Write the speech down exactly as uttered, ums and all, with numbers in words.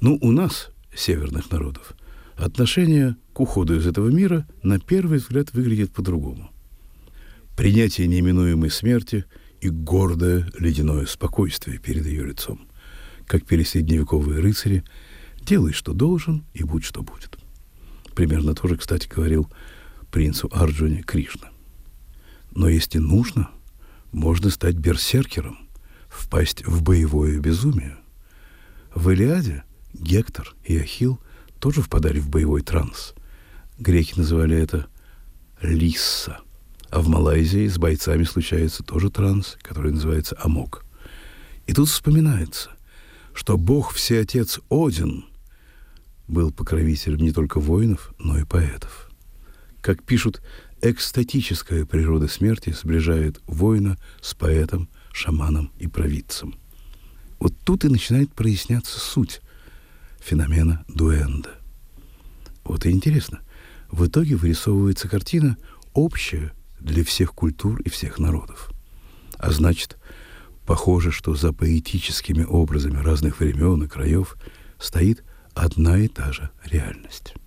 Ну, у нас, северных народов, отношение к уходу из этого мира на первый взгляд выглядит по-другому. Принятие неминуемой смерти и гордое ледяное спокойствие перед ее лицом. Как пели средневековые рыцари: «Делай, что должен, и будь, что будет». Примерно то же, кстати, говорил принцу Арджуне Кришна. Но если нужно, можно стать берсеркером, впасть в боевое безумие. В «Илиаде» Гектор и Ахилл тоже впадали в боевой транс. Греки называли это лисса. А в Малайзии с бойцами случается тоже транс, который называется амок. И тут вспоминается, что бог Всеотец Один был покровителем не только воинов, но и поэтов. Как пишут, экстатическая природа смерти сближает воина с поэтом, шаманом и провидцем. Вот тут и начинает проясняться суть феномена дуэнда. Вот и интересно, в итоге вырисовывается картина общая для всех культур и всех народов. А значит, похоже, что за поэтическими образами разных времен и краев стоит одна и та же реальность.